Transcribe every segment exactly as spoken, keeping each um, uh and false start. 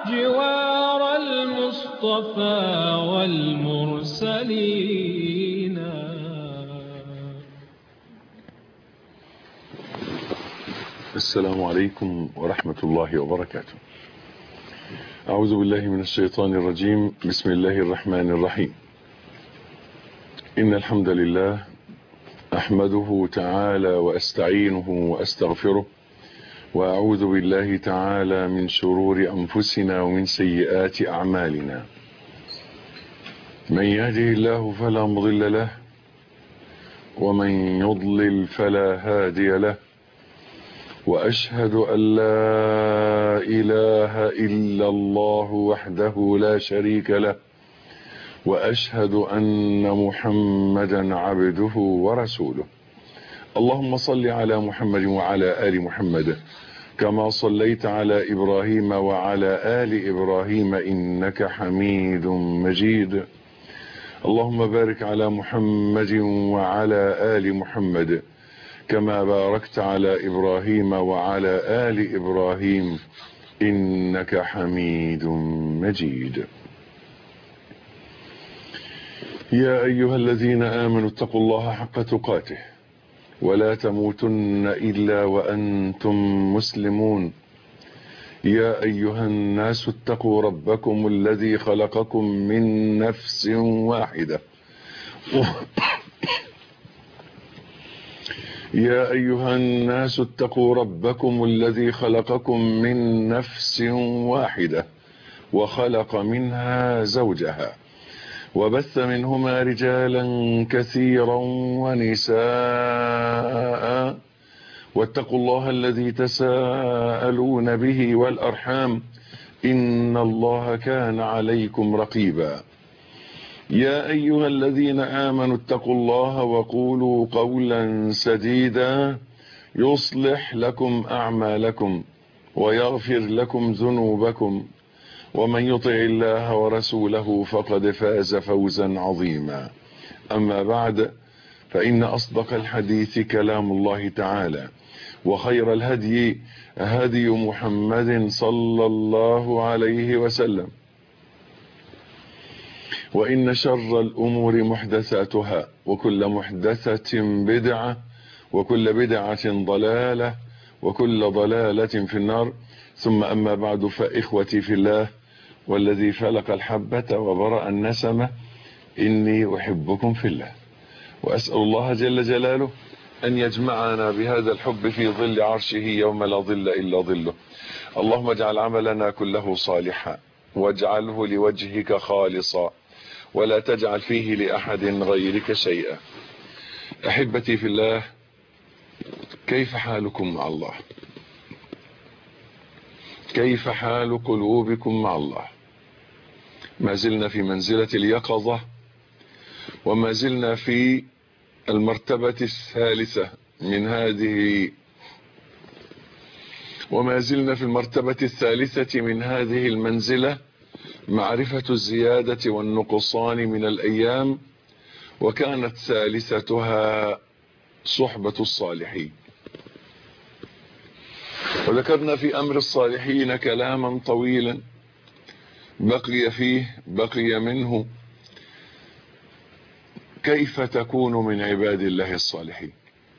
جوار المصطفى والمرسلين. السلام عليكم ورحمة الله وبركاته. أعوذ بالله من الشيطان الرجيم. بسم الله الرحمن الرحيم. إن الحمد لله أحمده تعالى وأستعينه وأستغفره، وأعوذ بالله تعالى من شرور أنفسنا ومن سيئات أعمالنا. من يهده الله فلا مضل له، ومن يضلل فلا هادي له، وأشهد أن لا إله إلا الله وحده لا شريك له، وأشهد أن محمدا عبده ورسوله. اللهم صل على محمد وعلى آل محمد كما صليت على إبراهيم وعلى آل إبراهيم إنك حميد مجيد. اللهم بارك على محمد وعلى آل محمد كما باركت على إبراهيم وعلى آل إبراهيم إنك حميد مجيد. يا أيها الذين آمنوا اتقوا الله حق تقاته ولا تموتن إلا وأنتم مسلمون. يا أيها الناس اتقوا ربكم الذي خلقكم من نفس واحدة يا أيها الناس اتقوا ربكم الذي خلقكم من نفس واحدة وخلق منها زوجها وبث منهما رجالا كثيرا ونساء، واتقوا الله الذي تساءلون به والأرحام إن الله كان عليكم رقيبا. يا أيها الذين آمنوا اتقوا الله وقولوا قولا سديدا يصلح لكم أعمالكم ويغفر لكم ذنوبكم، ومن يطع الله ورسوله فقد فاز فوزا عظيما. أما بعد، فإن أصدق الحديث كلام الله تعالى، وخير الهدي هدي محمد صلى الله عليه وسلم، وإن شر الأمور محدثاتها، وكل محدثة بدعة، وكل بدعة ضلالة، وكل ضلالة في النار. ثم أما بعد، فإخوتي في الله والذي فلق الحبة وبرأ النسمة، إني أحبكم في الله، وأسأل الله جل جلاله أن يجمعنا بهذا الحب في ظل عرشه يوم لا ظل إلا ظله. اللهم اجعل عملنا كله صالحا، واجعله لوجهك خالصا، ولا تجعل فيه لأحد غيرك شيئا. أحبتي في الله، كيف حالكم مع الله؟ كيف حال قلوبكم مع الله؟ ما زلنا في منزلة اليقظة، وما زلنا في المرتبة الثالثة من هذه وما زلنا في المرتبة الثالثة من هذه المنزلة، معرفة الزيادة والنقصان من الأيام، وكانت ثالثتها صحبة الصالحين. وذكرنا في أمر الصالحين كلاما طويلا بقي فيه بقي منه كيف تكون من عباد الله الصالحين.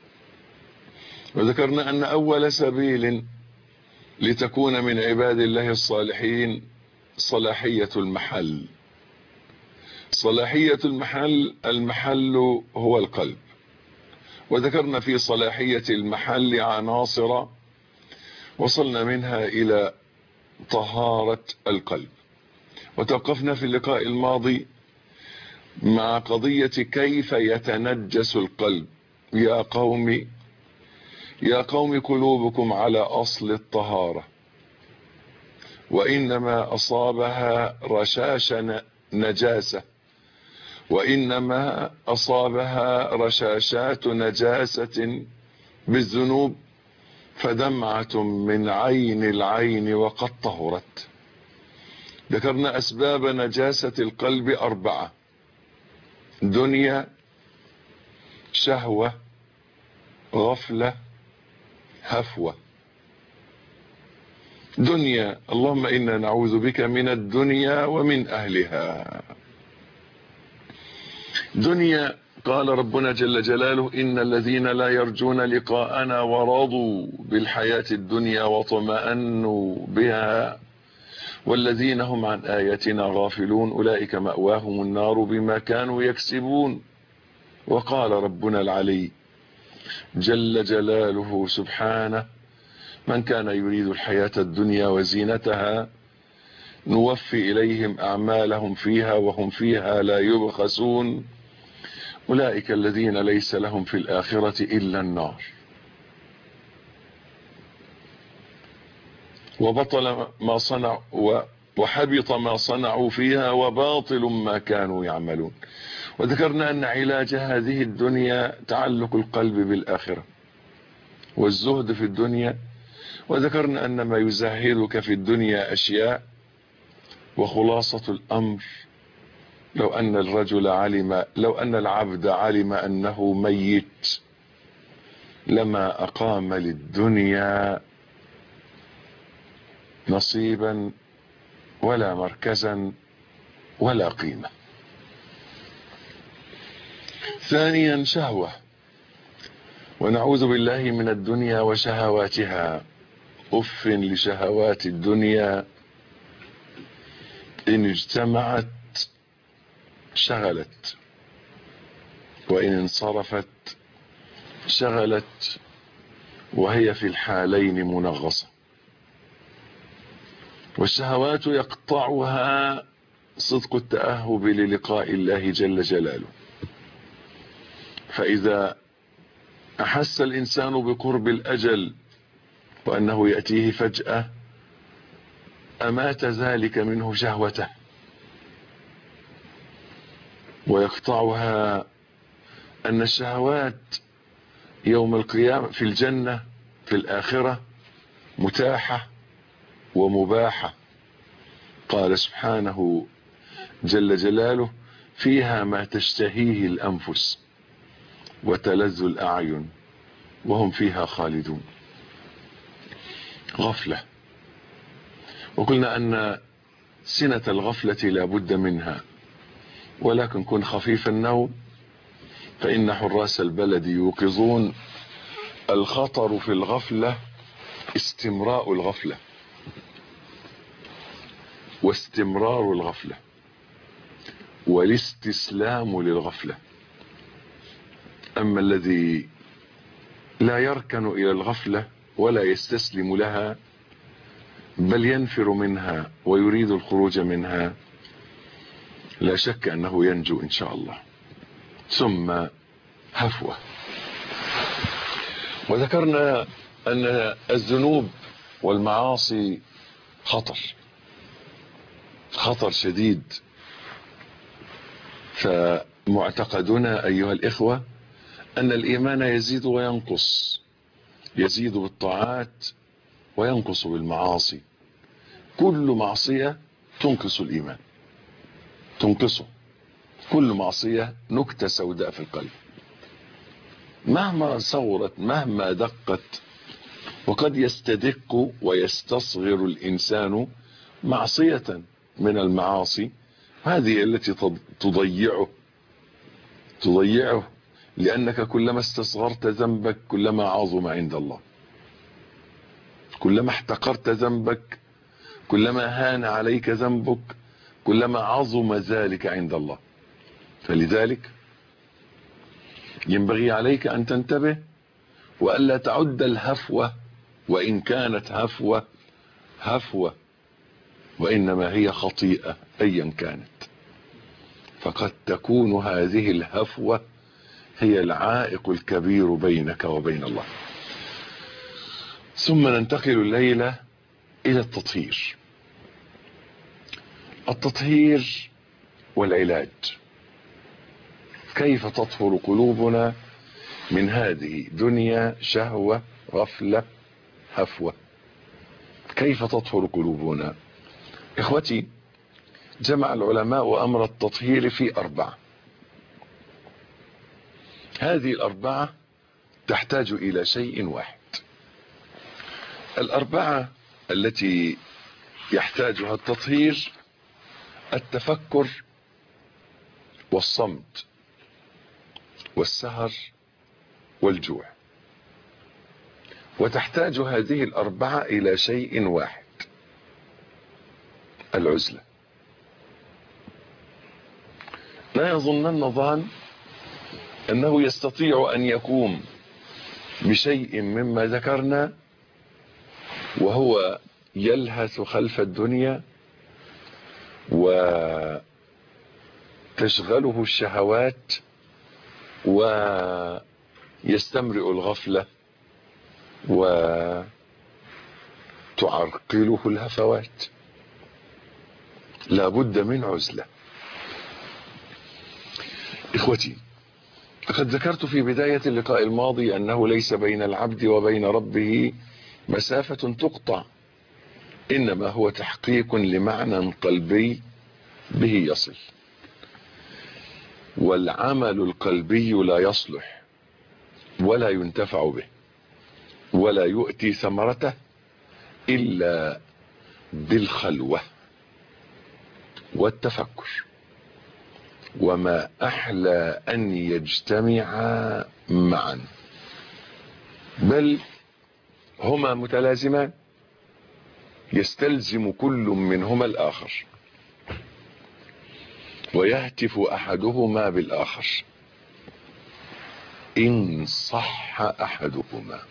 وذكرنا أن أول سبيل لتكون من عباد الله الصالحين صلاحية المحل. صلاحية المحل، المحل هو القلب. وذكرنا في صلاحية المحل عناصر وصلنا منها إلى طهارة القلب، وتوقفنا في اللقاء الماضي مع قضية كيف يتنجس القلب. يا قوم يا قوم قلوبكم على أصل الطهارة، وإنما أصابها رشاش نجاسة وإنما أصابها رشاشات نجاسة بالذنوب، فدمعة من عين العين وقد طهرت. ذكرنا أسباب نجاسة القلب أربعة: دنيا، شهوة، غفلة، هفوة. دنيا، اللهم إنا نعوذ بك من الدنيا ومن أهلها. دنيا، قال ربنا جل جلاله: إن الذين لا يرجون لقاءنا ورضوا بالحياة الدنيا واطمأنوا بها والذين هم عن آياتنا غافلون أولئك مأواهم النار بما كانوا يكسبون. وقال ربنا العلي جل جلاله سبحانه: من كان يريد الحياة الدنيا وزينتها نوفي إليهم أعمالهم فيها وهم فيها لا يبخسون أولئك الذين ليس لهم في الآخرة إلا النار وبطل ما صنعوا وحبط ما صنعوا فيها وباطل ما كانوا يعملون. وذكرنا أن علاج هذه الدنيا تعلق القلب بالآخرة والزهد في الدنيا. وذكرنا أن ما يزهدك في الدنيا أشياء، وخلاصة الأمر لو أن الرجل علم لو أن العبد علم أنه ميت لما أقام للدنيا نصيبا ولا مركزا ولا قيمة. ثانيا شهوة، ونعوذ بالله من الدنيا وشهواتها. أف لشهوات الدنيا، إن اجتمعت شغلت، وإن انصرفت شغلت، وهي في الحالين منغصة. والشهوات يقطعها صدق التأهب للقاء الله جل جلاله. فإذا أحس الإنسان بقرب الأجل وأنه يأتيه فجأة أمات ذلك منه شهوته. ويقطعها أن الشهوات يوم القيامة في الجنة في الآخرة متاحة ومباحة. قال سبحانه جل جلاله: فيها ما تشتهيه الأنفس وتلذ الأعين وهم فيها خالدون. غفلة، وقلنا أن سنة الغفلة لا بد منها، ولكن كن خفيف النوم فإن حراس البلد يوقظون. الخطر في الغفلة استمراء الغفلة واستمرار الغفلة والاستسلام للغفلة. أما الذي لا يركن إلى الغفلة ولا يستسلم لها بل ينفر منها ويريد الخروج منها لا شك أنه ينجو إن شاء الله. ثم هفوة، وذكرنا أن الذنوب والمعاصي خطر خطر شديد. فمعتقدنا أيها الإخوة أن الإيمان يزيد وينقص، يزيد بالطاعات وينقص بالمعاصي. كل معصية تنقص الإيمان، تنقصه. كل معصية نكتة سوداء في القلب مهما صورت مهما دقت. وقد يستدق ويستصغر الإنسان معصية من المعاصي، هذه التي تضيعه تضيعه لأنك كلما استصغرت ذنبك كلما عظم عند الله، كلما احتقرت ذنبك كلما هان عليك ذنبك كلما عظم ذلك عند الله. فلذلك ينبغي عليك أن تنتبه وألا تعد الهفوة، وإن كانت هفوة هفوة وإنما هي خطيئة أيا كانت، فقد تكون هذه الهفوة هي العائق الكبير بينك وبين الله. ثم ننتقل الليلة إلى التطهير. التطهير والعلاج. كيف تطهر قلوبنا من هذه دنيا شهوة غفلة هفوة؟ كيف تطهر قلوبنا؟ إخوتي، جمع العلماء أمر التطهير في أربعة. هذه الأربعة تحتاج إلى شيء واحد. الأربعة التي يحتاجها التطهير التفكر والصمت والسهر والجوع، وتحتاج هذه الأربعة إلى شيء واحد: العزلة. لا يظنن ظان أنه يستطيع أن يقوم بشيء مما ذكرنا وهو يلهث خلف الدنيا وتشغله الشهوات ويستمرئ الغفلة وتعرقله الهفوات. لا بد من عزلة. إخوتي، لقد ذكرت في بداية اللقاء الماضي أنه ليس بين العبد وبين ربه مسافة تقطع، إنما هو تحقيق لمعنى قلبي به يصل. والعمل القلبي لا يصلح ولا ينتفع به ولا يؤتي ثمرته إلا بالخلوة والتفكر، وما أحلى أن يجتمعا معا، بل هما متلازمان يستلزم كل منهما الآخر، ويهتف أحدهما بالآخر إن صح أحدهما.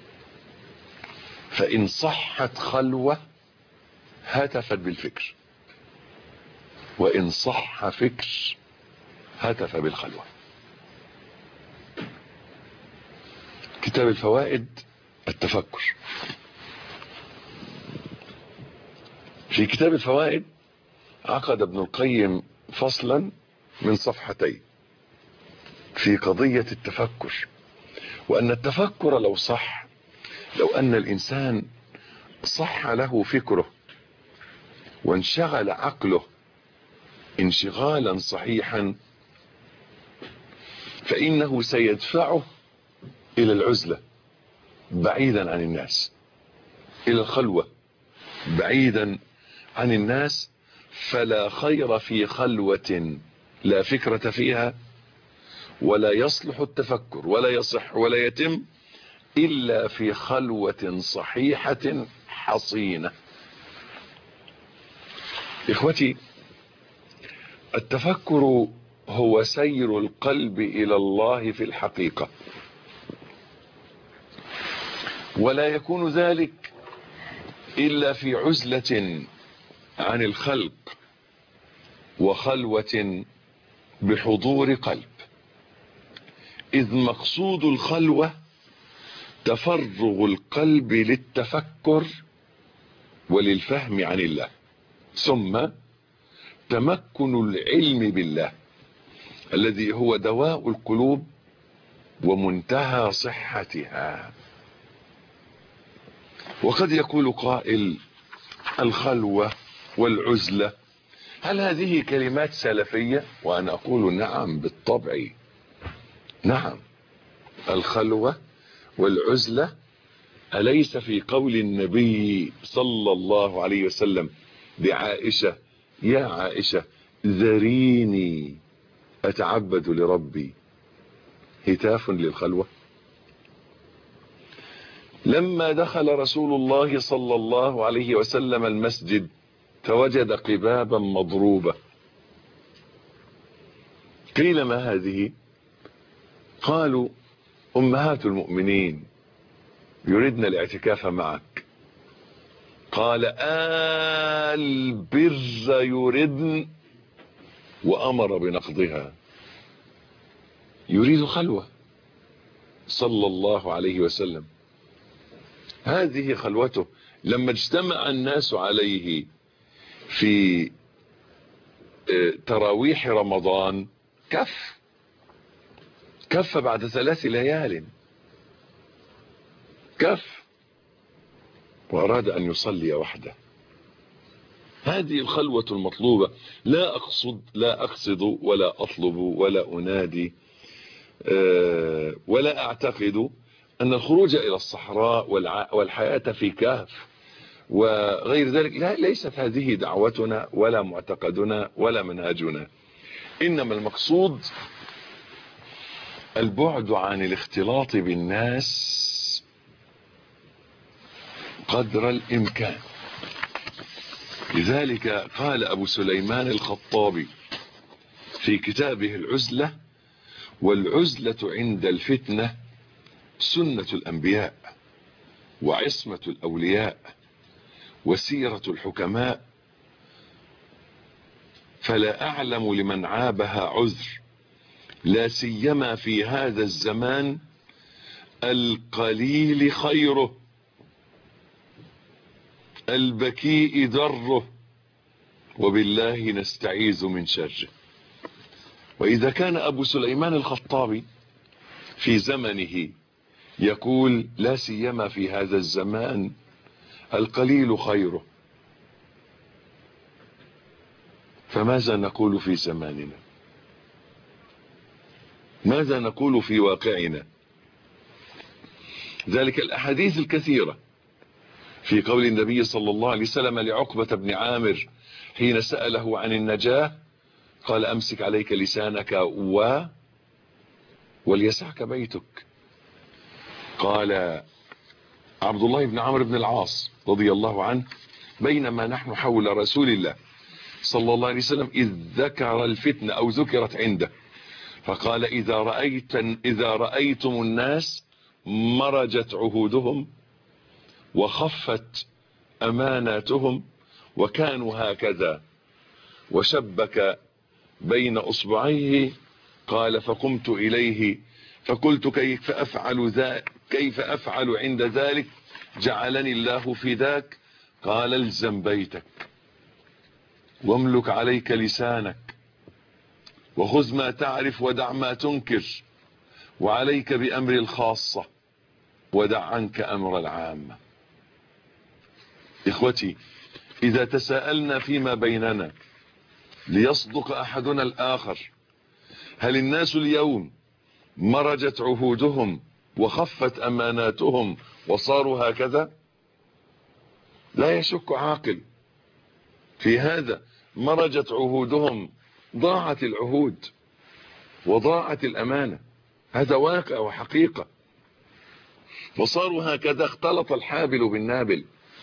فإن صحت خلوة هتفت بالفكر، وإن صح فكر هتف بالخلوة. كتاب الفوائد التفكر. في كتاب الفوائد عقد ابن القيم فصلا من صفحتين في قضية التفكر، وأن التفكر لو صح، لو أن الإنسان صح له فكره وانشغل عقله انشغالا صحيحا، فإنه سيدفعه إلى العزلة بعيدا عن الناس، إلى الخلوة بعيدا عن الناس. فلا خير في خلوة لا فكرة فيها، ولا يصلح التفكر ولا يصح ولا يتم إلا في خلوة صحيحة حصينة. إخوتي، التفكر هو سير القلب إلى الله في الحقيقة، ولا يكون ذلك إلا في عزلة عن الخلق وخلوة بحضور قلب، إذ مقصود الخلوة تفرغ القلب للتفكر وللفهم عن الله، ثم تمكن العلم بالله الذي هو دواء القلوب ومنتهى صحتها. وقد يقول قائل: الخلوة والعزلة، هل هذه كلمات سلفية؟ وأنا أقول نعم بالطبع، نعم. الخلوة والعزلة أليس في قول النبي صلى الله عليه وسلم لعائشة: يا عائشة ذريني أتعبد لربي، هتاف للخلوة؟ لما دخل رسول الله صلى الله عليه وسلم المسجد فوجد قبابا مضروبة، قيل: ما هذه؟ قالوا: أمهات المؤمنين يردن الاعتكاف معك. قال: البر يردن، وأمر بنقضها. يريد خلوة صلى الله عليه وسلم، هذه خلوته. لما اجتمع الناس عليه في تراويح رمضان كف كف بعد ثلاث ليال، كف وأراد أن يصلي وحده. هذه الخلوة المطلوبة. لا أقصد لا أقصد ولا أطلب ولا أنادي ولا أعتقد أن الخروج إلى الصحراء والحياة في كهف وغير ذلك. لا، ليست هذه دعوتنا ولا معتقدنا ولا منهجنا. إنما المقصود البعد عن الاختلاط بالناس قدر الإمكان. لذلك قال أبو سليمان الخطابي في كتابه العزلة: والعزلة عند الفتنة سنة الأنبياء وعصمة الأولياء وسيرة الحكماء، فلا أعلم لمن عابها عذر، لا سيما في هذا الزمان القليل خيره البكيء ضره، وبالله نستعيذ من شره. وإذا كان أبو سليمان الخطابي في زمنه يقول لا سيما في هذا الزمان القليل خيره، فماذا نقول في زماننا؟ ماذا نقول في واقعنا؟ ذلك الأحاديث الكثيرة في قول النبي صلى الله عليه وسلم لعقبة بن عامر حين سأله عن النجاة قال: أمسك عليك لسانك و وليسعك بيتك. قال عبد الله بن عمرو بن العاص رضي الله عنه: بينما نحن حول رسول الله صلى الله عليه وسلم إذ ذكر الفتنة أو ذكرت عنده، فقال: إذا رأيت إذا رأيتم الناس مرجت عهودهم وخفت أماناتهم وكانوا هكذا، وشبك بين أصبعيه. قال: فقمت إليه فقلت: كيف أفعل ذا كيف أفعل عند ذلك؟ جعلني الله في ذاك. قال: الزم بيتك واملك عليك لسانك وخذ ما تعرف ودع ما تنكر، وعليك بأمر الخاصة ودع عنك أمر العامة. إخوتي، إذا تساءلنا فيما بيننا ليصدق أحدنا الآخر: هل الناس اليوم مرجت عهودهم وخفت أماناتهم وصاروا هكذا؟ لا يشك عاقل في هذا. مرجت عهودهم، ضاعت العهود وضاعت الأمانة، هذا واقع وحقيقة. وصاروا هكذا، اختلط الحابل بالنابل.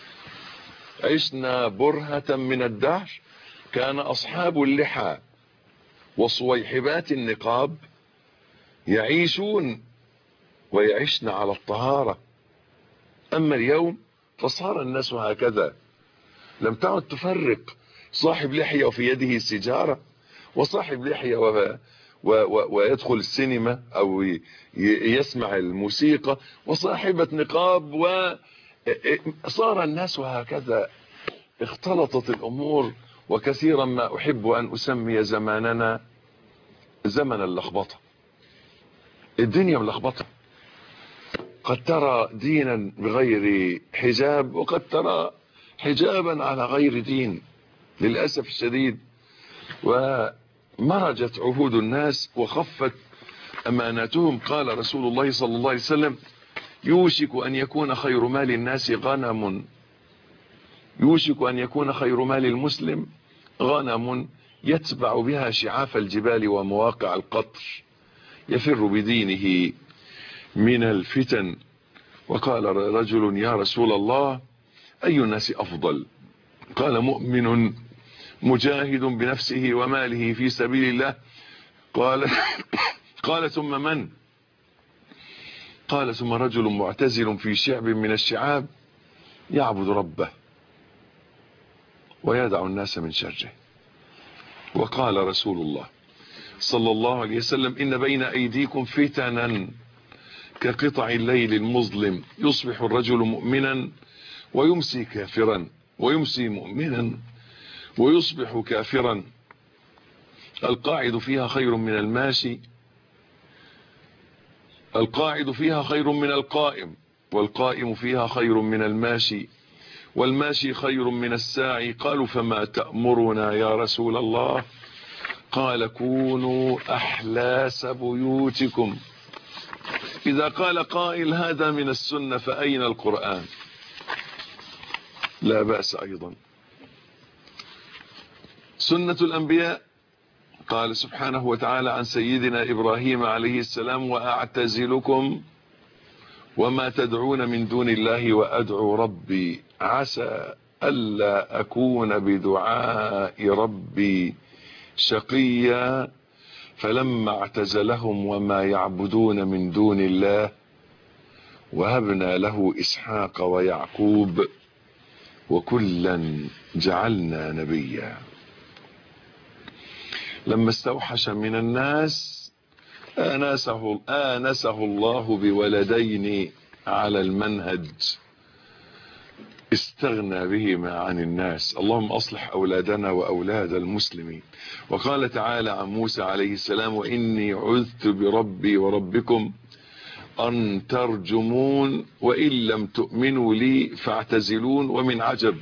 عشنا برهة من الدهر كان أصحاب اللحى وصويحبات النقاب يعيشون ويعيشن على الطهارة. أما اليوم فصار الناس هكذا، لم تعد تفرق صاحب لحية وفي يده سيجارة، وصاحب لحية و... و... و... ويدخل السينما أو ي... يسمع الموسيقى، وصاحبة نقاب، وصار الناس هكذا. اختلطت الأمور. وكثيرا ما أحب أن أسمي زماننا زمن اللخبطة. الدنيا ملخبطة، قد ترى دينا بغير حجاب وقد ترى حجابا على غير دين للأسف الشديد. ومرجت عهود الناس وخفت أماناتهم. قال رسول الله صلى الله عليه وسلم: يوشك أن يكون خير مال الناس غنم يوشك أن يكون خير مال المسلم غنم يتبع بها شعاف الجبال ومواقع القطر يفر بدينه من الفتن. وقال رجل: يا رسول الله، أي الناس أفضل؟ قال: مؤمن مجاهد بنفسه وماله في سبيل الله. قال قال ثم من؟ قال: ثم رجل معتزل في شعب من الشعاب يعبد ربه ويدع الناس من شره. وقال رسول الله صلى الله عليه وسلم: إن بين أيديكم فتنا كقطع الليل المظلم، يصبح الرجل مؤمنا ويمسي كافرا، ويمسي مؤمنا ويصبح كافرا، القاعد فيها خير من الماشي القاعد فيها خير من القائم، والقائم فيها خير من الماشي، والماشي خير من الساعي. قالوا: فما تأمرنا يا رسول الله؟ قال: كونوا أحلاس بيوتكم. إذا قال قائل: هذا من السنة، فأين القرآن؟ لا بأس أيضا. سنة الأنبياء، قال سبحانه وتعالى عن سيدنا إبراهيم عليه السلام: وأعتزلكم وما تدعون من دون الله وأدعو ربي عسى ألا أكون بدعاء ربي شقيا فلما اعتزلهم وما يعبدون من دون الله وهبنا له إسحاق ويعقوب وكلا جعلنا نبيا. لما استوحش من الناس آنسه, آنسه الله بولدين على المنهج استغنى بهما عن الناس. اللهم أصلح أولادنا وأولاد المسلمين. وقال تعالى عن موسى عليه السلام: وإني عذت بربي وربكم أن ترجمون وإن لم تؤمنوا لي فاعتزلون. ومن عجب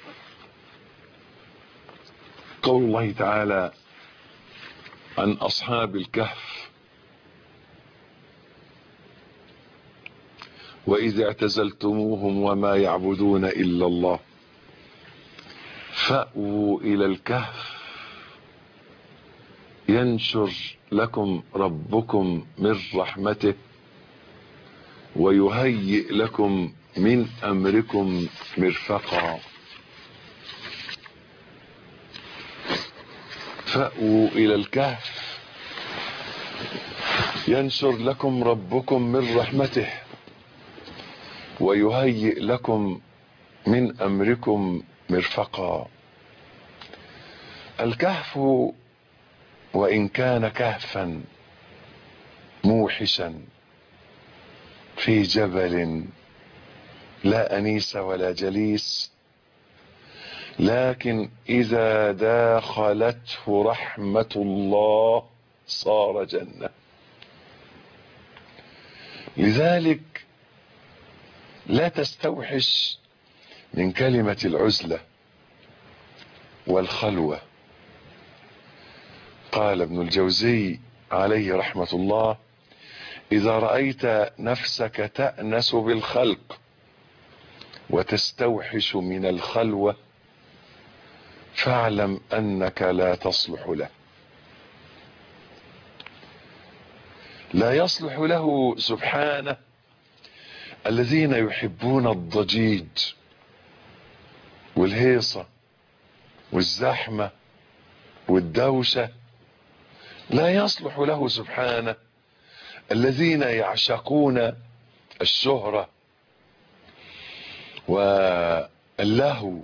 قول الله تعالى عن أصحاب الكهف: وإذ اعتزلتموهم وما يعبدون إلا الله فأووا إلى الكهف ينشر لكم ربكم من رحمته ويهيئ لكم من أمركم مرفقا. فأووا إلى الكهف ينشر لكم ربكم من رحمته ويهيئ لكم من أمركم مرفقا. الكهف وإن كان كهفا موحشا في جبل لا أنيس ولا جليس، لكن إذا داخلته رحمة الله صار جنة. لذلك لا تستوحش من كلمة العزلة والخلوة. قال ابن الجوزي عليه رحمة الله: إذا رأيت نفسك تأنس بالخلق وتستوحش من الخلوة فاعلم أنك لا تصلح له. لا يصلح له سبحانه الذين يحبون الضجيج والهيصة والزحمة والدوشة. لا يصلح له سبحانه الذين يعشقون الشهرة واللهو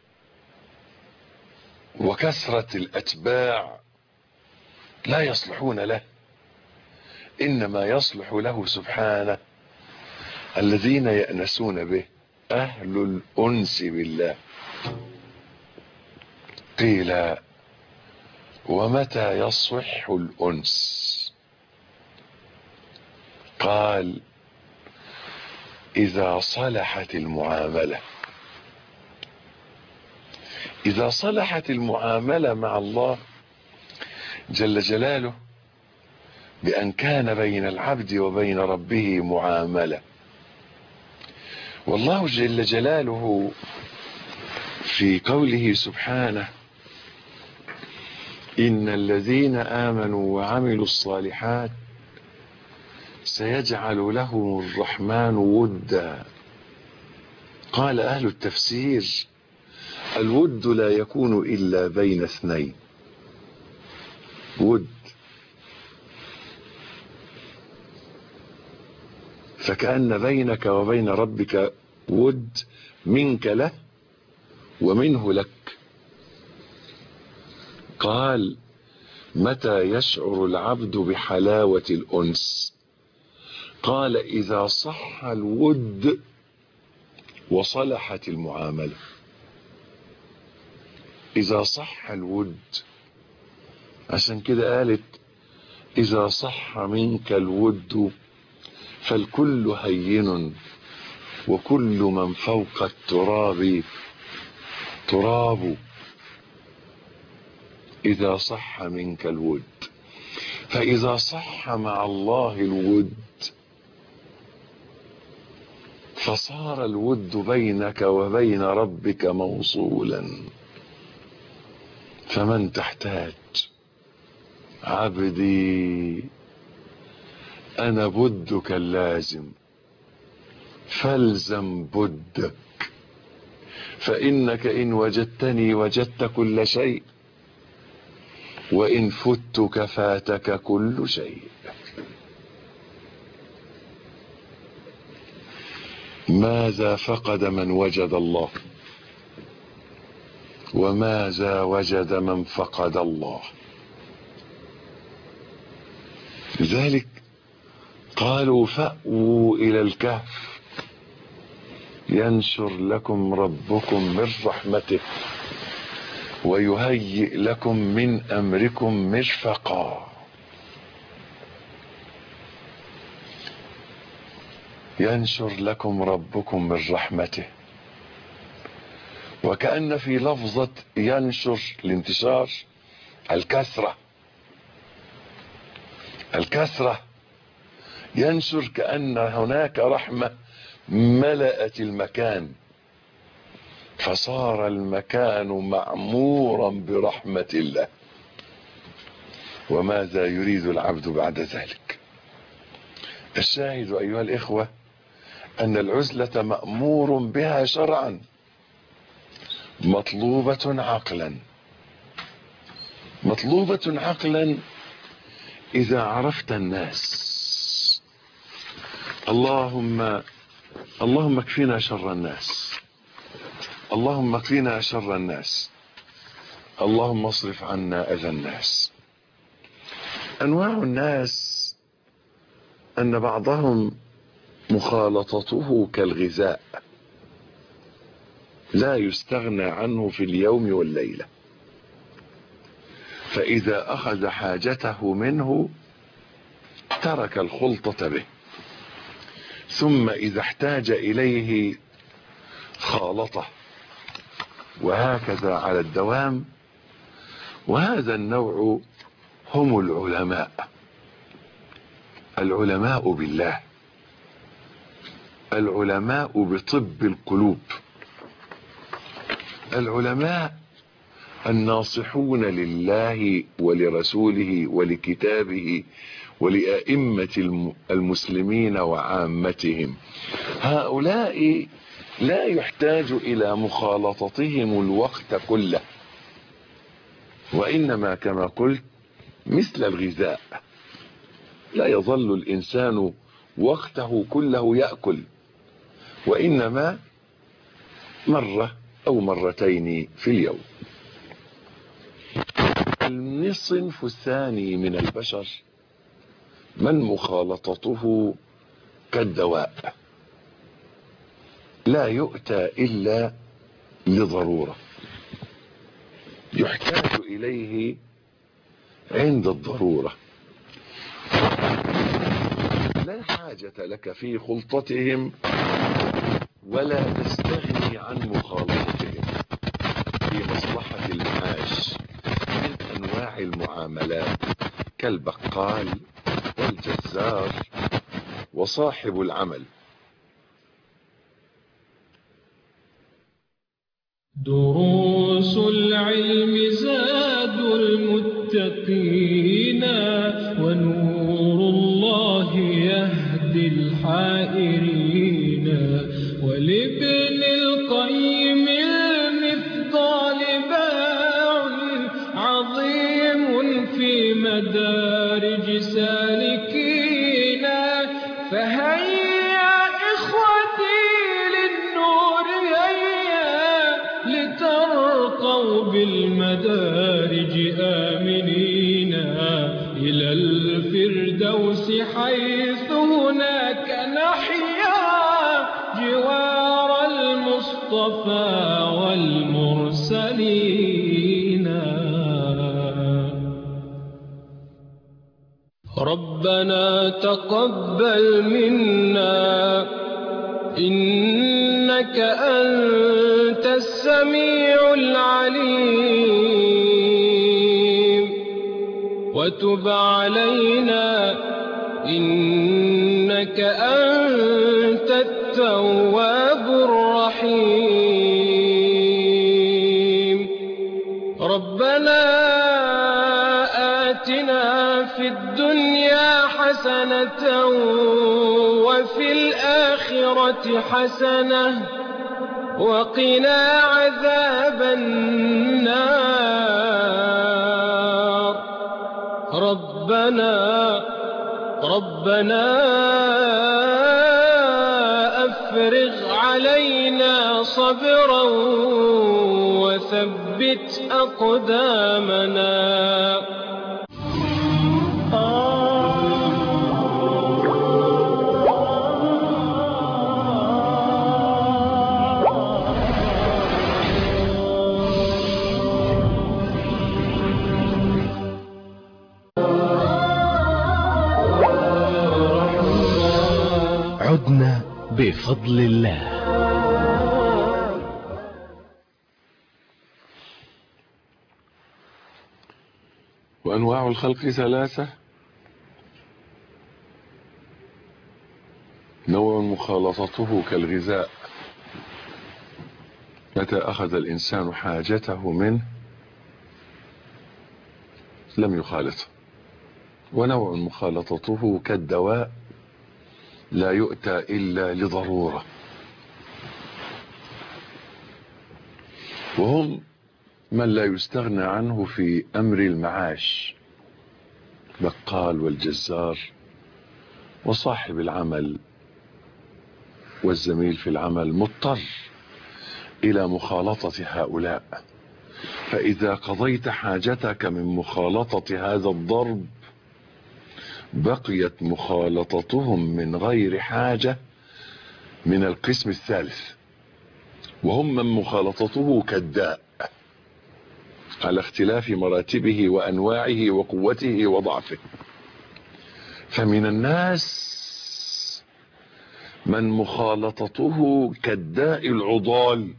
وكثرة الأتباع، لا يصلحون له. إنما يصلح له سبحانه الذين يأنسون به، أهل الأنس بالله. قيل: ومتى يصح الأنس؟ قال: إذا صلحت المعاملة. إذا صلحت المعاملة مع الله جل جلاله بأن كان بين العبد وبين ربه معاملة. والله جل جلاله في قوله سبحانه: إن الذين آمنوا وعملوا الصالحات سيجعل لهم الرحمن ودا. قال أهل التفسير: الود لا يكون إلا بين اثنين. ود، فكأن بينك وبين ربك ود منك له ومنه لك. قال: متى يشعر العبد بحلاوة الأنس؟ قال: إذا صح الود وصلحت المعاملة. إذا صح الود، عشان كده قالت: إذا صح منك الود فالكل هين وكل من فوق التراب تراب. إذا صح منك الود، فإذا صح مع الله الود فصار الود بينك وبين ربك موصولا. فمن تحتاج؟ عبدي أنا بدك اللازم، فالزم بدك، فإنك إن وجدتني وجدت كل شيء، وإن فتك فاتك كل شيء. ماذا فقد من وجد الله؟ وماذا وجد من فقد الله؟ لذلك قالوا فأووا إلى الكهف ينشر لكم ربكم من رحمته ويهيئ لكم من أمركم مرفقا. ينشر لكم ربكم من رحمته، وكأن في لفظة ينشر الانتشار الكثرة. الكثرة ينشر كأن هناك رحمة ملأت المكان، فصار المكان معمورا برحمة الله. وماذا يريد العبد بعد ذلك؟ الشاهد أيها الإخوة أن العزلة مأمور بها شرعا، مطلوبة عقلا. مطلوبة عقلا إذا عرفت الناس. اللهم اللهم اكفنا شر الناس، اللهم اكفنا شر الناس، اللهم اصرف عنا أذى الناس. أنواع الناس أن بعضهم مخالطته كالغذاء، لا يستغنى عنه في اليوم والليلة، فإذا أخذ حاجته منه ترك الخلطة به، ثم إذا احتاج إليه خالطه، وهكذا على الدوام. وهذا النوع هم العلماء، العلماء بالله، العلماء بطب القلوب، العلماء الناصحون لله ولرسوله ولكتابه ولأئمة المسلمين وعامتهم. هؤلاء لا يحتاج إلى مخالطتهم الوقت كله، وإنما كما قلت مثل الغذاء، لا يظل الإنسان وقته كله يأكل، وإنما مرة أو مرتين في اليوم. الصنف الثاني من البشر من مخالطته كالدواء، لا يؤتى إلا لضرورة، يحتاج إليه عند الضرورة، لا حاجة لك في خلطتهم ولا تستغني عن مخالطتهم في مصلحة المعاش من أنواع المعاملات كالبقال والجزار وصاحب العمل. دروس العلم زاد المتقين، ونور الله يهدي الحائرين، ولابن القيم المفضال باع عظيم في مدارج سالكين. فهيا إخوتي للنور هيا لترقوا بالمدارج آمنين إلى الفردوس، حيث هناك نحيا جوار المصطفى والمرسلين. ربنا تقبل منا إنك أنت السميع العليم، وتب علينا إنك أنت التواب التواب الرحيم. ربنا آتنا في الدنيا حسنة وفي الآخرة حسنة وقنا عذاب النار. ربنا ربنا أفرغ علينا صبرا وثبت أقدامنا. عدنا بفضل الله. وأنواع الخلق ثلاثة: نوع مخالطته كالغذاء، متى أخذ الإنسان حاجته منه لم يخالطه. ونوع مخالطته كالدواء، لا يؤتى إلا لضرورة. وهم من لا يستغنى عنه في أمر المعاش، بقال والجزار وصاحب العمل والزميل في العمل، مضطر إلى مخالطة هؤلاء. فإذا قضيت حاجتك من مخالطة هذا الضرب بقيت مخالطتهم من غير حاجة من القسم الثالث، وهم من مخالطته كالداء على اختلاف مراتبه وأنواعه وقوته وضعفه. فمن الناس من مخالطته كالداء العضال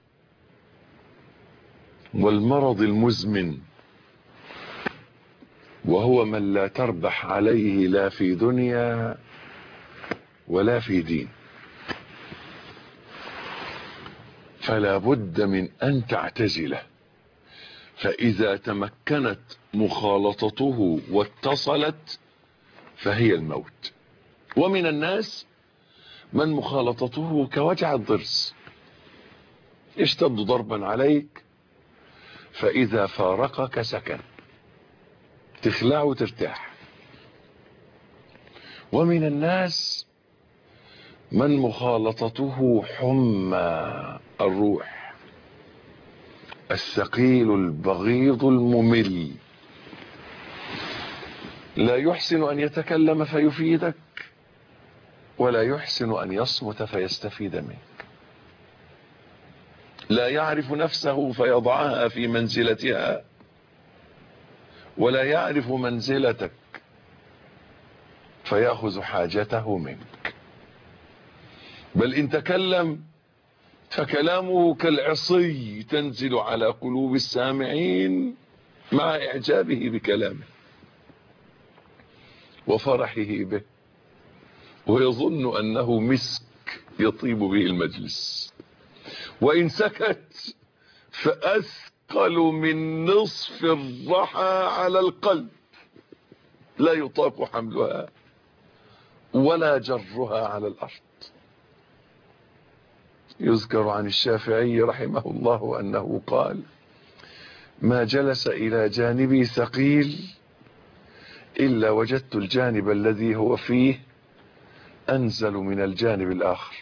والمرض المزمن، وهو من لا تربح عليه لا في دنيا ولا في دين. فلا بد من أن تعتزله، فإذا تمكنت مخالطته واتصلت فهي الموت. ومن الناس من مخالطته كوجع الضرس، يشتد ضربا عليك فإذا فارقك سكن، تخلع وترتاح. ومن الناس من مخالطته حمى الروح، الثقيل البغيض الممل، لا يحسن أن يتكلم فيفيدك ولا يحسن أن يصمت فيستفيد منك، لا يعرف نفسه فيضعها في منزلتها ولا يعرف منزلتك فيأخذ حاجته منك. بل إن تكلم فكلامه كالعصي تنزل على قلوب السامعين مع إعجابه بكلامه وفرحه به، ويظن أنه مسك يطيب به المجلس. وإن سكت فأثقل من نصف الرحى على القلب، لا يطاق حملها ولا جرها على الأرض. يذكر عن الشافعي رحمه الله أنه قال: ما جلس إلى جانبي ثقيل إلا وجدت الجانب الذي هو فيه أنزل من الجانب الآخر.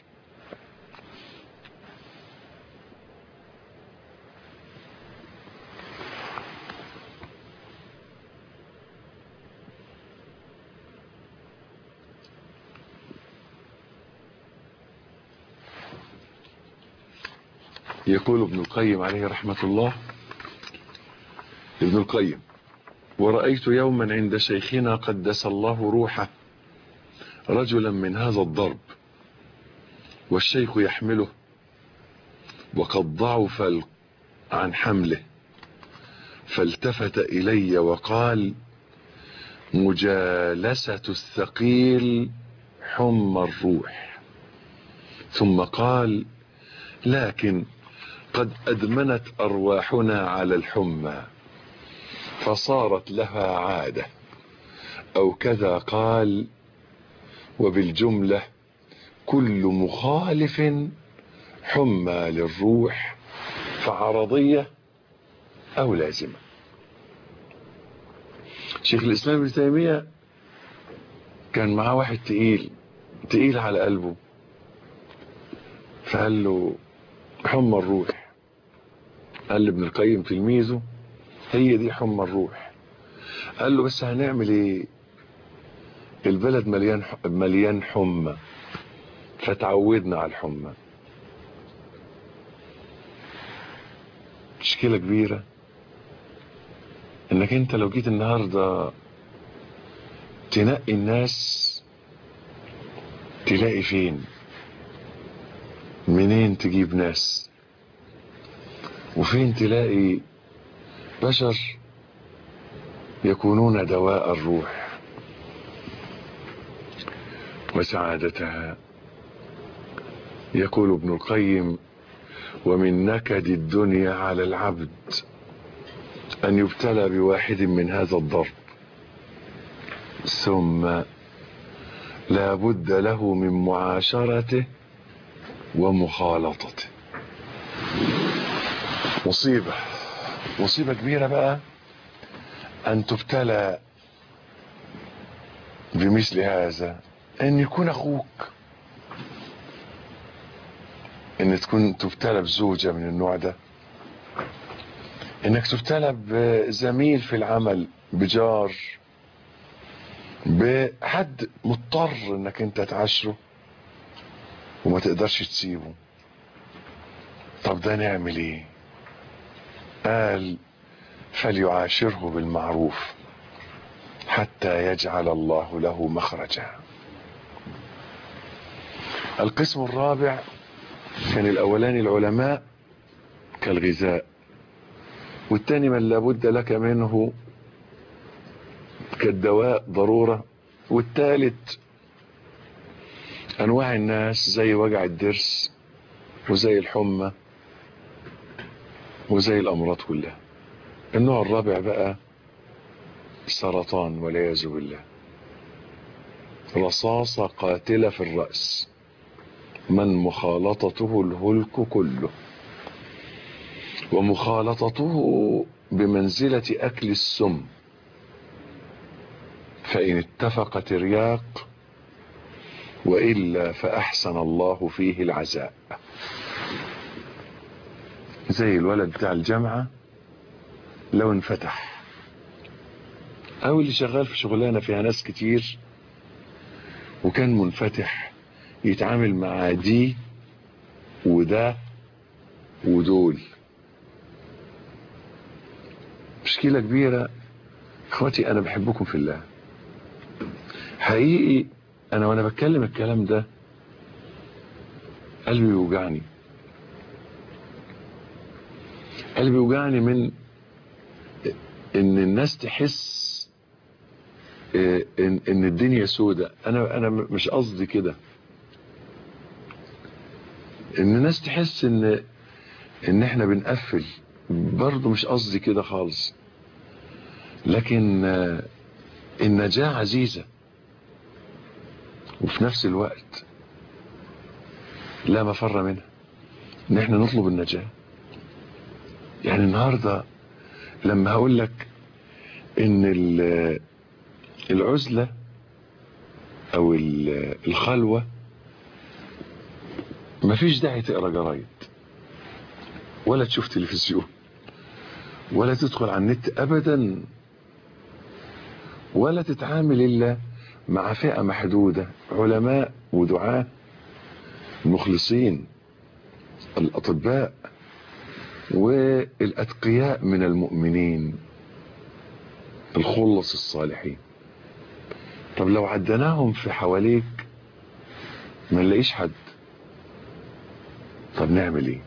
يقول ابن القيم عليه رحمة الله، ابن القيم: ورأيت يوما عند شيخنا قدس الله روحه رجلا من هذا الضرب، والشيخ يحمله وقد ضعف عن حمله، فالتفت إلي وقال: مجالسة الثقيل حمى الروح، ثم قال: لكن قد أدمنت أرواحنا على الحمى فصارت لها عادة، أو كذا قال. وبالجملة كل مخالف حمى للروح فعرضية أو لازمة. شيخ الإسلام ابن تيمية كان معاه واحد تقيل تقيل على قلبه، فقال له: حمى الروح. قال لابن القيم تلميذه: هي دي حمى الروح. قال له: بس هنعمل ايه؟ البلد مليان مليان حمى، فتعودنا على الحمى. مشكلة كبيرة انك انت لو جيت النهاردة تنقي الناس تلاقي فين؟ منين تجيب ناس؟ وفين تلاقي بشر يكونون دواء الروح وسعادتها؟ يقول ابن القيم: ومن نكد الدنيا على العبد أن يبتلى بواحد من هذا الضرب، ثم لا بد له من معاشرته ومخالطته. مصيبة مصيبة كبيرة بقى أن تبتلى بمثل هذا، أن يكون أخوك، أن تكون تبتلى بزوجة من النوع ده، أنك تبتلى بزميل في العمل، بجار، بحد مضطر أنك أنت تعاشره وما تقدرش تسيبه. طب ده نعمل ايه؟ قال: فليعاشره بالمعروف حتى يجعل الله له مخرجا. القسم الرابع كان الاولاني العلماء كالغذاء، والتاني من لابد لك منه كالدواء ضرورة، والتالت انواع الناس زي وجع الضرس وزي الحمى وزي الامراض كلها. النوع الرابع بقى سرطان والعياذ بالله، رصاصة قاتلة في الرأس، من مخالطته الهلك كله، ومخالطته بمنزلة أكل السم، فإن اتفق ترياق وإلا فأحسن الله فيه العزاء. زي الولد بتاع الجامعة لو انفتح، أو اللي شغال في شغلانة فيها ناس كتير وكان منفتح يتعامل مع دي وده ودول، مشكلة كبيرة. اخواتي انا بحبكم في الله حقيقي. انا وانا بتكلم الكلام ده قلبي يوجعني، قلبي يوجعني من ان الناس تحس ان, إن الدنيا سودة. انا انا مش قصدي كده، ان الناس تحس ان ان احنا بنقفل، برضو مش قصدي كده خالص. لكن النجاة عزيزة، وفي نفس الوقت لا مفر منها ان احنا نطلب النجاة. يعني النهاردة لما هقول لك ان العزلة او الخلوة مفيش داعي تقرأ جرايد ولا تشوف تلفزيون ولا تدخل على النت ابدا، ولا تتعامل الا مع فئة محدودة، علماء ودعاة المخلصين الاطباء والاتقياء من المؤمنين الخلص الصالحين. طب لو عدناهم في حواليك ما نلاقيش حد، طب نعمل ايه؟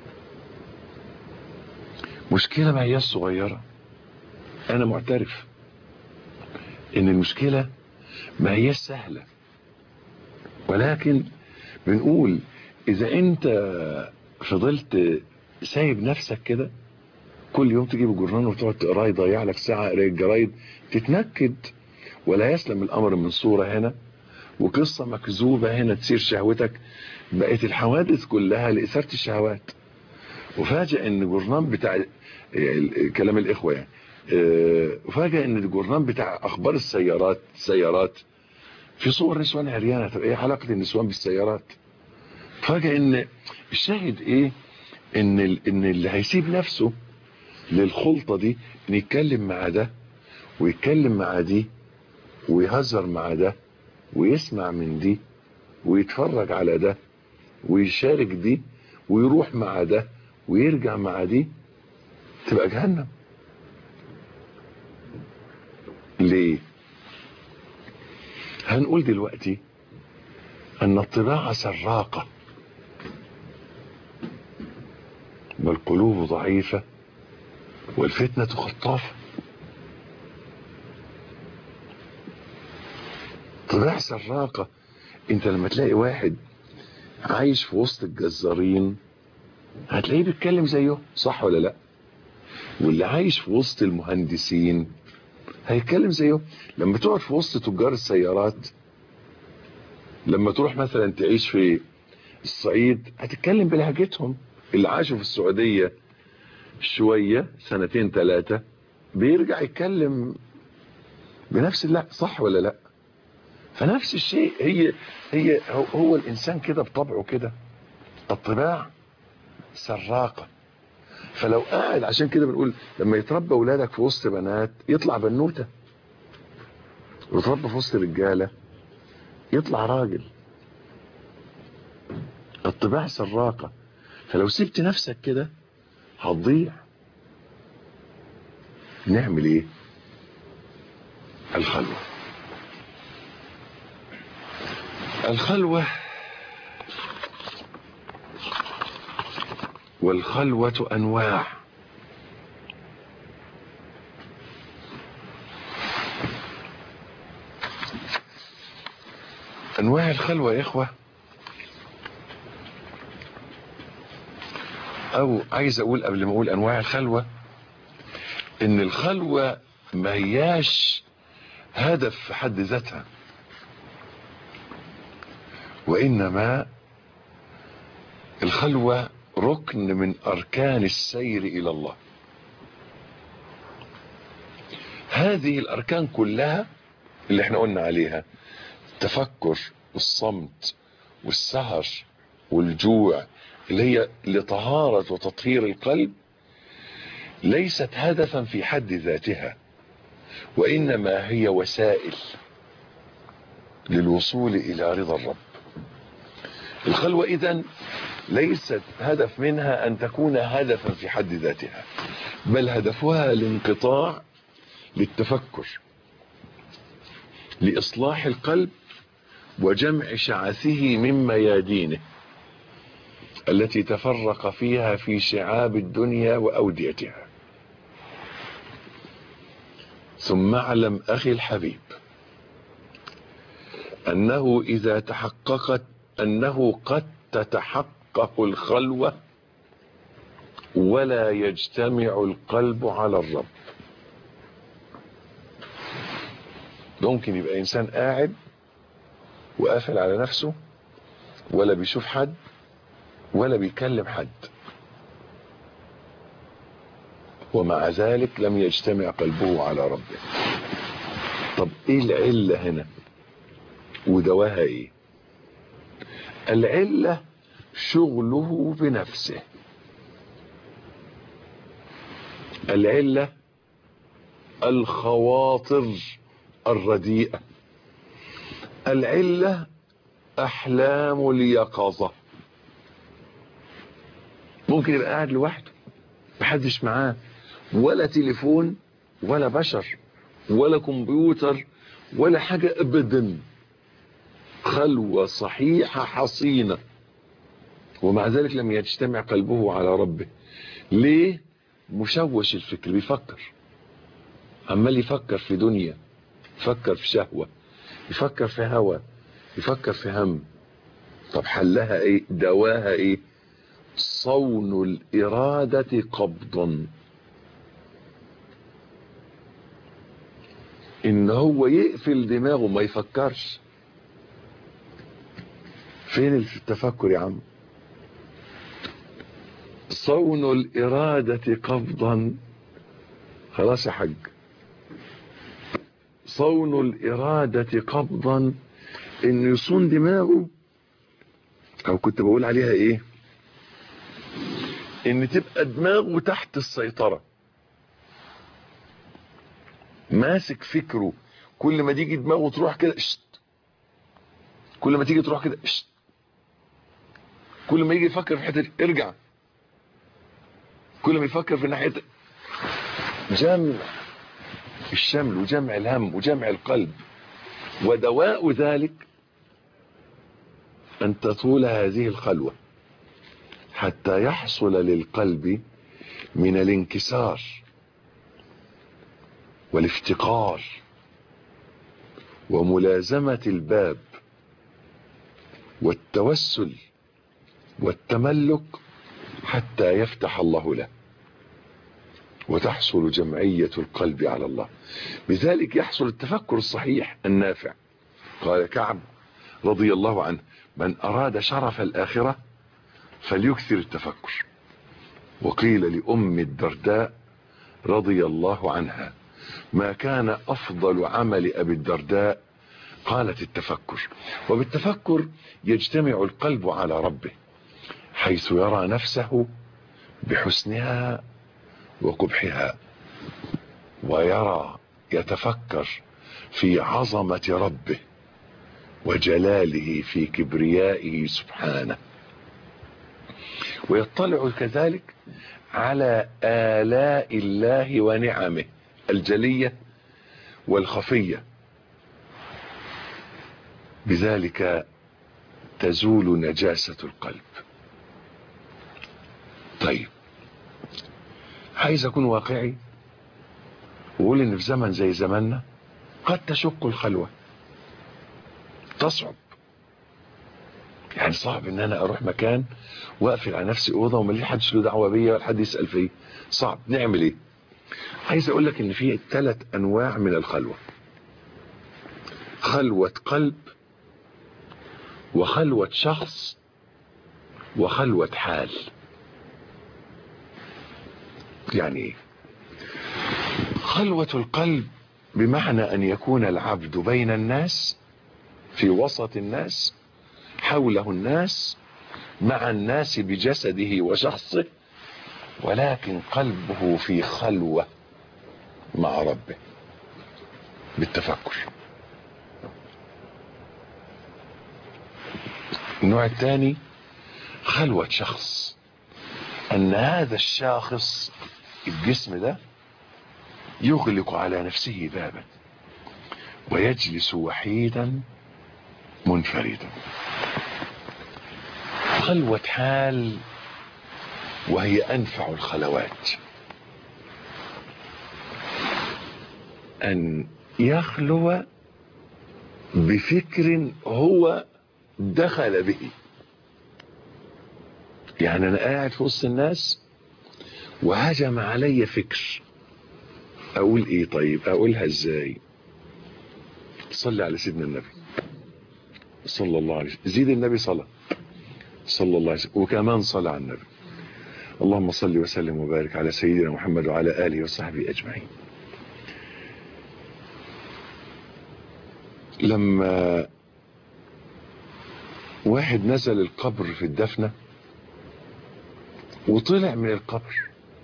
مشكلة ما هي صغيرة، انا معترف ان المشكلة ما هي سهلة، ولكن بنقول اذا انت فضلت سايب نفسك كده كل يوم تجيب الجورنال وتقعد تقراه يضيع لك ساعه قرايه الجرايد تتنكد، ولا يسلم الامر من صوره هنا وقصه مكذوبه هنا تثير شهوتك. بقت الحوادث كلها لاثاره الشهوات. وفاجئ ان الجورنال بتاع كلام الاخوه يعني وفاجئ ان الجورنال بتاع اخبار السيارات السيارات في صور نسوان عريانه. طب ايه علاقه النسوان بالسيارات؟ فاجئ ان الشاهد ايه؟ ان ان اللي هيسيب نفسه للخلطه دي ان يتكلم مع ده ويتكلم مع دي ويهزر مع ده ويسمع من دي ويتفرج على ده ويشارك دي ويروح مع ده ويرجع مع دي، تبقى جهنم. ليه؟ هنقول دلوقتي ان الطباع سراقة والقلوب ضعيفة والفتنة خطافة. طباع سراقة. انت لما تلاقي واحد عايش في وسط الجزارين هتلاقيه بيتكلم زيه، صح ولا لا؟ واللي عايش في وسط المهندسين هيتكلم زيه. لما تقعد في وسط تجار السيارات، لما تروح مثلا تعيش في الصعيد هتتكلم بلهجتهم. اللي عاشوا في السعودية شوية سنتين ثلاثة بيرجع يتكلم بنفس اللهجة، صح ولا لا؟ فنفس الشيء هي هي هو الإنسان كده بطبعه كده. الطباع سراقة. فلو قاعد، عشان كده بنقول لما يتربى اولادك في وسط بنات يطلع بنوته، ويتربى في وسط رجاله يطلع راجل. الطباع سراقه. فلو سبت نفسك كده هتضيع. نعمل ايه؟ الخلوه. الخلوه والخلوه انواع. انواع الخلوه يا اخوه، او عايز اقول قبل ما اقول انواع الخلوه ان الخلوه ما هياش هدف في حد ذاتها، وانما الخلوه ركن من اركان السير الى الله. هذه الاركان كلها اللي احنا قلنا عليها، التفكر والصمت والسهر والجوع، اللي هي لطهارة وتطهير القلب، ليست هدفا في حد ذاتها، وإنما هي وسائل للوصول إلى رضا الرب. الخلوة إذن ليست هدف منها أن تكون هدفا في حد ذاتها، بل هدفها الانقطاع للتفكر، لإصلاح القلب وجمع شعثه من ميادينه التي تفرق فيها في شعاب الدنيا وأوديتها. ثم اعلم أخي الحبيب أنه إذا تحققت أنه قد تتحقق الخلوة ولا يجتمع القلب على الرب. ممكن يبقى إنسان قاعد وقافل على نفسه، ولا بيشوف حد ولا بيكلم حد، ومع ذلك لم يجتمع قلبه على ربه. طب ايه العلة هنا ودواها ايه؟ العلة شغله بنفسه. العلة الخواطر الرديئة. العلة احلام اليقظة. ممكن يبقى قاعد لوحده محدش معاه، ولا تليفون ولا بشر ولا كمبيوتر ولا حاجة ابدا، خلوة صحيحة حصينة، ومع ذلك لم يجتمع قلبه على ربه. ليه؟ مشوش الفكر، بيفكر، عمال يفكر في دنيا، يفكر في شهوة، يفكر في هوى، يفكر في هم. طب حلها ايه؟ دواها ايه؟ صون الإرادة قبضا، ان هو يقفل دماغه ما يفكرش. فين التفكر يا عم؟ صون الإرادة قبضا. خلاص يا حاج، صون الإرادة قبضا، انه يصون دماغه، او كنت بقول عليها ايه، ان تبقى دماغه تحت السيطرة، ماسك فكره. كل ما تيجي دماغه تروح كده اشت، كل ما تيجي تروح كده اشت، كل ما يجي يفكر في حته ارجع، كل ما يفكر في ناحيه. جمع الشمل وجمع الهم وجمع القلب. ودواء ذلك أن تطول هذه الخلوة حتى يحصل للقلب من الانكسار والافتقار وملازمة الباب والتوسل والتملك حتى يفتح الله له، وتحصل جمعية القلب على الله. بذلك يحصل التفكر الصحيح النافع. قال كعب رضي الله عنه: من أراد شرف الآخرة فليكثر التفكر. وقيل لأم الدرداء رضي الله عنها: ما كان أفضل عمل أبي الدرداء؟ قالت: التفكر. وبالتفكر يجتمع القلب على ربه، حيث يرى نفسه بحسنها وقبحها، ويرى يتفكر في عظمة ربه وجلاله في كبريائه سبحانه، ويطلع كذلك على آلاء الله ونعمه الجلية والخفية. بذلك تزول نجاسة القلب. طيب، عايز اكون واقعي وقول ان في زمن زي زماننا قد تشق الخلوة، تصعب. يعني صعب ان انا اروح مكان واقفل على نفسي اوضه وماليش حدش له دعوه بيا ولا حد يسال فيا. صعب. نعمل ايه؟ عايز اقول لك ان في ثلاث انواع من الخلوه: خلوه قلب، وخلوه شخص، وخلوه حال. يعني ايه؟ خلوه القلب بمعنى ان يكون العبد بين الناس، في وسط الناس، حوله الناس، مع الناس بجسده وشخصه، ولكن قلبه في خلوة مع ربه بالتفكر. النوع الثاني خلوة شخص، ان هذا الشخص الجسم ده يغلق على نفسه بابا ويجلس وحيدا منفردا. خلوة حال وهي أنفع الخلوات، أن يخلو بفكر هو دخل به. يعني أنا قاعد في وسط الناس وهجم علي فكر، أقول إيه؟ طيب أقولها إزاي؟ صلي على سيدنا النبي صلى الله عليه وسلم، زيد النبي صلى صلى الله عليه وسلم، وكمان صلى على النبي. اللهم صل وسلم وبارك على سيدنا محمد وعلى آله وصحبه أجمعين. لما واحد نزل القبر في الدفنة وطلع من القبر،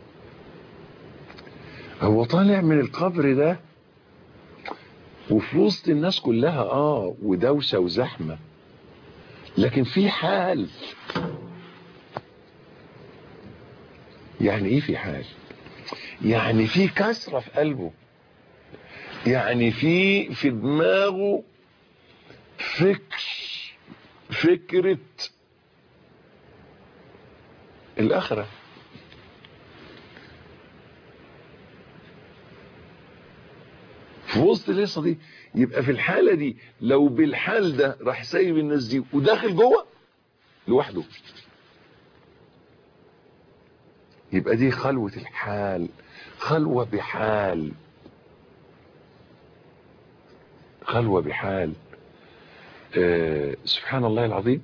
هو طالع من القبر ده وفي وسط الناس كلها اه ودوشة وزحمة، لكن في حال. يعني ايه في حال؟ يعني في كسرة في قلبه، يعني في في دماغه فكر، فكرة الآخرة. في وسط القصة دي. يبقى في الحالة دي لو بالحال ده راح سايب الناس دي وداخل جوه لوحده. يبقى دي خلوة الحال، خلوة بحال، خلوة بحال. آه سبحان الله العظيم،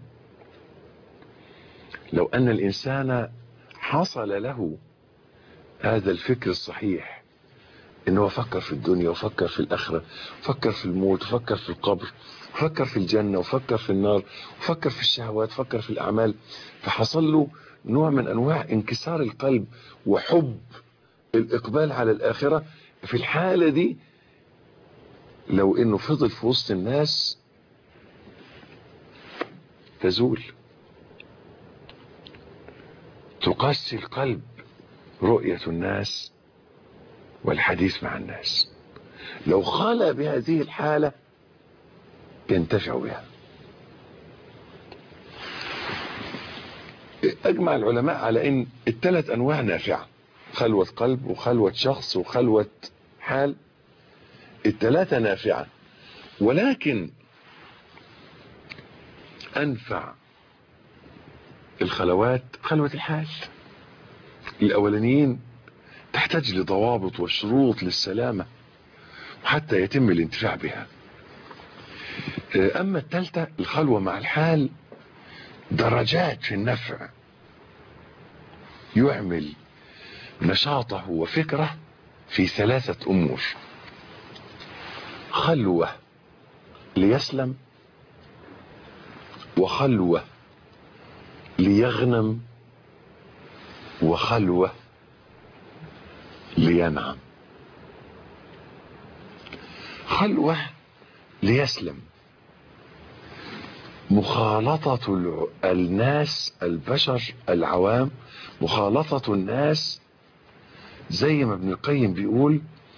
لو أن الإنسان حصل له هذا الفكر الصحيح، إنه فكر في الدنيا وفكر في الآخرة، فكر في الموت وفكر في القبر، فكر في الجنة وفكر في النار، وفكر في الشهوات، فكر في الأعمال، فحصل له نوع من أنواع انكسار القلب وحب الإقبال على الآخرة. في الحالة دي لو إنه فضل في وسط الناس تزول، تقسي القلب رؤية الناس والحديث مع الناس. لو خلأ بهذه الحالة ينتفع بها. أجمع العلماء على إن الثلاث أنواع نافعة، خلوة قلب وخلوة شخص وخلوة حال، الثلاثة نافعة، ولكن أنفع الخلوات خلوة الحال. الأولانيين تحتاج لضوابط وشروط للسلامة حتى يتم الانتفاع بها. أما الثالثة الخلوة مع الحال درجات في النفع، يعمل نشاطه وفكره في ثلاثة أمور: خلوة ليسلم، وخلوة ليغنم، وخلوة لينعم. خلوة ليسلم مخالطة الناس، البشر العوام، مخالطة الناس زي ما ابن القيم بيقول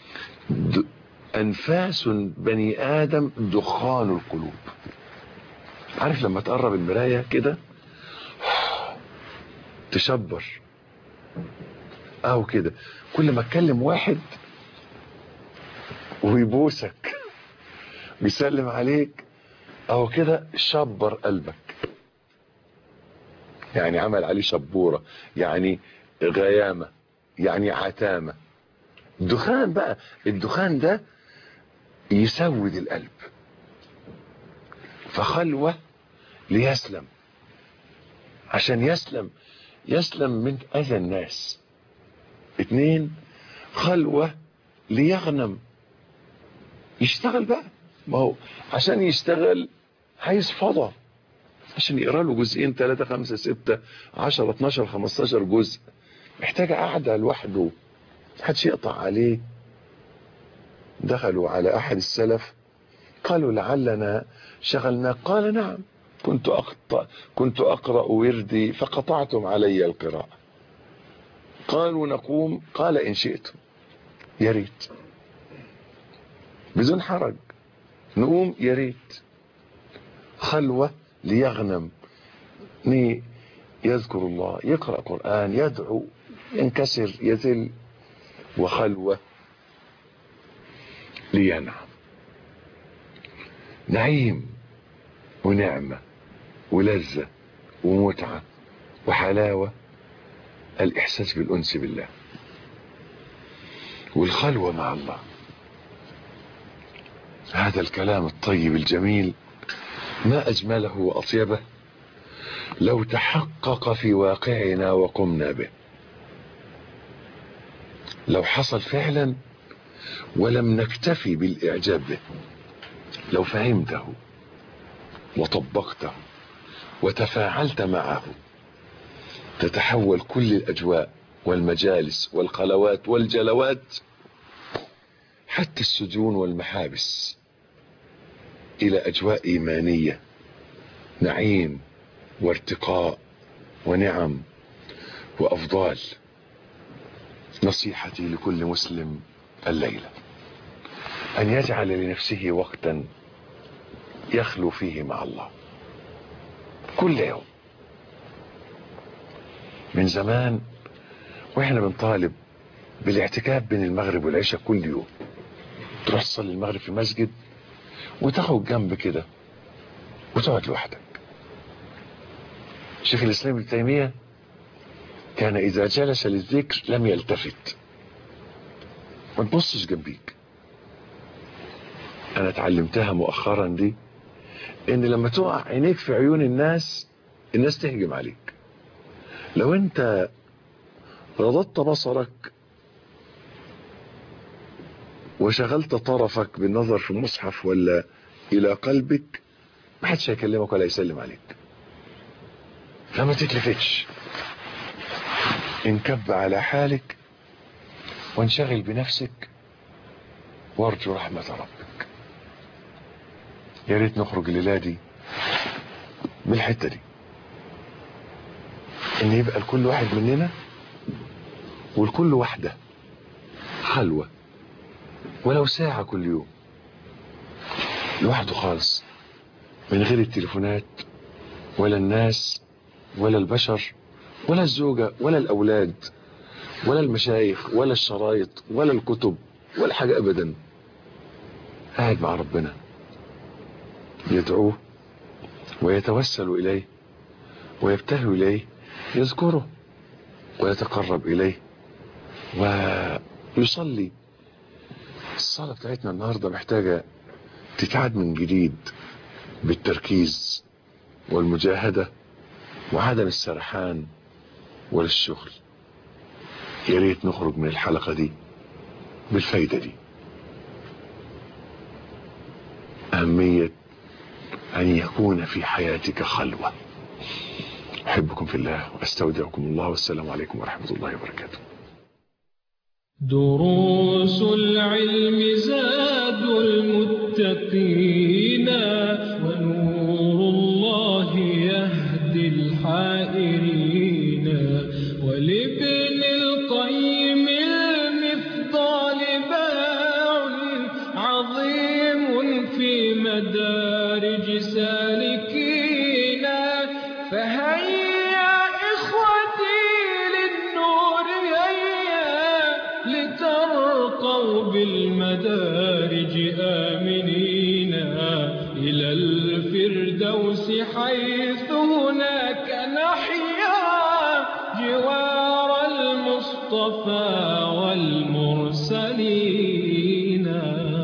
أنفاس بني آدم دخان القلوب. عارف لما تقرب المراية كده تشبر أو كده، كل ما اتكلم واحد ويبوسك بيسلم عليك أو كده شبر قلبك، يعني عمل عليه شبورة، يعني غيامة، يعني عتامة. دخان بقى، الدخان ده يسود القلب. فخلوة ليسلم، عشان يسلم يسلم من أذى الناس. اتنين، خلوة ليغنم، يشتغل بقى، ما هو عشان يشتغل عايز فضا، عشان يقرأ له جزئين ثلاثة خمسة ستة عشرة اتناشر خمستاشر جزء، محتاج قعدة لوحده محدش يقطع عليه. دخلوا على أحد السلف قالوا لعلنا شغلنا، قال نعم، كنت أقطع كنت أقرأ وردي فقطعتم علي القراءة. قالوا نقوم، قال إن شئتم، يا ريت، بدون حرج نقوم، يا ريت. خلوة ليغنم، يذكر الله، يقرأ قرآن، يدعو، ينكسر، يذل. وخلوة لينعم، نعيم ونعمة ولذة ومتعة وحلاوة، الإحساس بالأنس بالله. والخلوة مع الله، هذا الكلام الطيب الجميل ما أجمله وأطيبه لو تحقق في واقعنا وقمنا به، لو حصل فعلا ولم نكتفي بالإعجاب به، لو فهمته وطبقته وتفاعلت معه، تتحول كل الأجواء والمجالس والخلوات والجلوات حتى السجون والمحابس إلى أجواء إيمانية، نعيم وارتقاء ونعم وأفضال. نصيحتي لكل مسلم الليلة أن يجعل لنفسه وقتا يخلو فيه مع الله كل يوم. من زمان واحنا بنطالب بالاعتكاف بين المغرب والعشاء كل يوم، تروح تصلي المغرب في المسجد وتاخد جنب كده وتقعد لوحدك، شيخ الإسلام ابن تيمية كان إذا جلس للذكر لم يلتفت، ما تبصش جنبيك. أنا اتعلمتها مؤخرا دي، إن لما تقع عينيك في عيون الناس الناس تهجم عليك. لو أنت غضضت بصرك وشغلت طرفك بالنظر في المصحف ولا إلى قلبك، ما حدش هيكلمك ولا يسلم عليك. فما تتلفتش، انكب على حالك وانشغل بنفسك وارجو رحمة ربك. يا ريت نخرج الليلة دي بالحتة دي، ان يبقى لكل واحد مننا ولكل واحدة خلوة ولو ساعة كل يوم لوحده خالص، من غير التليفونات ولا الناس ولا البشر ولا الزوجة ولا الأولاد ولا المشايخ ولا الشرايط ولا الكتب ولا حاجة أبدا. قاعد مع ربنا يدعوه ويتوسل إليه ويبتهل إليه، يذكره ويتقرب إليه ويصلي. الصلاة بتاعتنا النهاردة محتاجة تتعاد من جديد بالتركيز والمجاهدة وعدم السرحان ولا الشغل. يا ريت نخرج من الحلقة دي بالفايدة دي، أهمية أن يكون في حياتك خلوة. أحبكم في الله وأستودعكم الله، والسلام عليكم ورحمة الله وبركاته. دروس العلم زاد المتقين، ونور الله يهدي الحائرين. ولابن القيم المفضال باع عظيم في مدارج سالكين. فهيا إخوتي للنور هيا، لترقوا بالمدارج آمنين إلى الفردوس، حيث هناك نحيا جوار المصطفى والمرسلين.